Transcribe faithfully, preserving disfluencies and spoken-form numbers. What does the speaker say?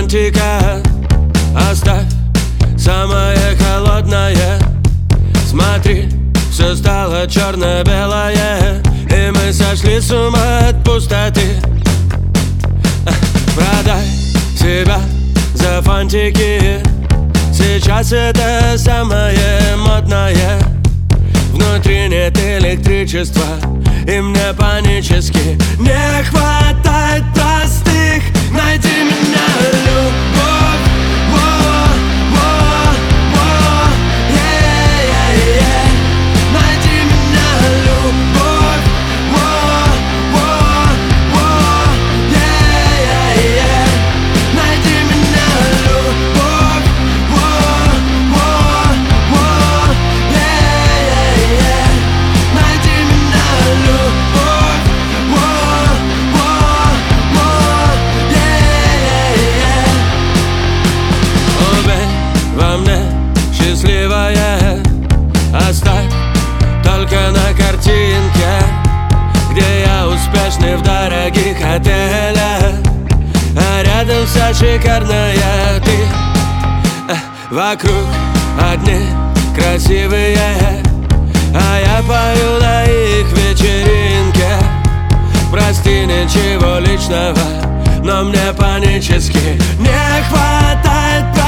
фантика. Оставь самое холодное. Смотри, все стало черно-белое, и мы сошли с ума от пустоты. Продай себя за фантики. Сейчас это самое модное. Внутри нет электричества, и мне панически не хватает простых. Найди меня, любовь. Во-во, во-во, е-е-е. Найди меня, любовь. Во-во, е-е-е. Найди меня, любовь. Во-во, е-е-е. Найди меня, любовь. Во-во, е-е-е. Убей во мне счастливое, оставь только на картинке, где я успешный в дорогих отелях, а рядом вся шикарная ты. Вокруг одни красивые, а я пою на их вечеринке. Прости, ничего личного, но мне панически не хватает